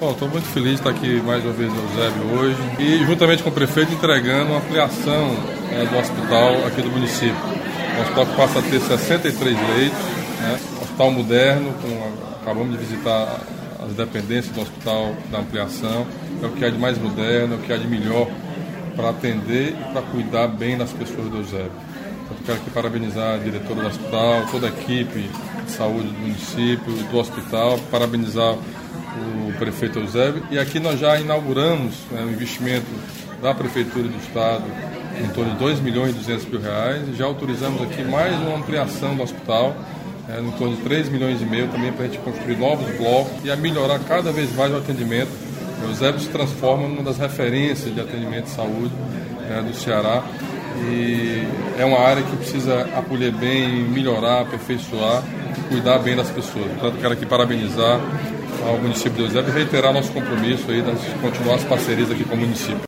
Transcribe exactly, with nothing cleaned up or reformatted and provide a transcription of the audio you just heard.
Bom, estou muito feliz de estar aqui mais uma vez no Eusébio hoje e, juntamente com o prefeito, entregando uma ampliação é, do hospital aqui do município. O hospital que passa a ter sessenta e três leitos, né? Um hospital moderno, com, acabamos de visitar as dependências do hospital da ampliação, é o que há de mais moderno, é o que há de melhor para atender e para cuidar bem das pessoas do Eusébio. Então, quero aqui parabenizar a diretora do hospital, toda a equipe de saúde do município, do hospital, parabenizar o prefeito Eusébio. E aqui nós já inauguramos né, um investimento da Prefeitura do Estado em torno de dois milhões e duzentos mil reais e já autorizamos aqui mais uma ampliação do hospital é, em torno de três milhões e meio também para a gente construir novos blocos e a melhorar cada vez mais o atendimento. O Eusébio se transforma numa das referências de atendimento de saúde é, do Ceará e é uma área que precisa acolher bem, melhorar, aperfeiçoar e cuidar bem das pessoas. Portanto, quero aqui parabenizar ao município de Eusébio e reiterar nosso compromisso aí de continuar as parcerias aqui com o município.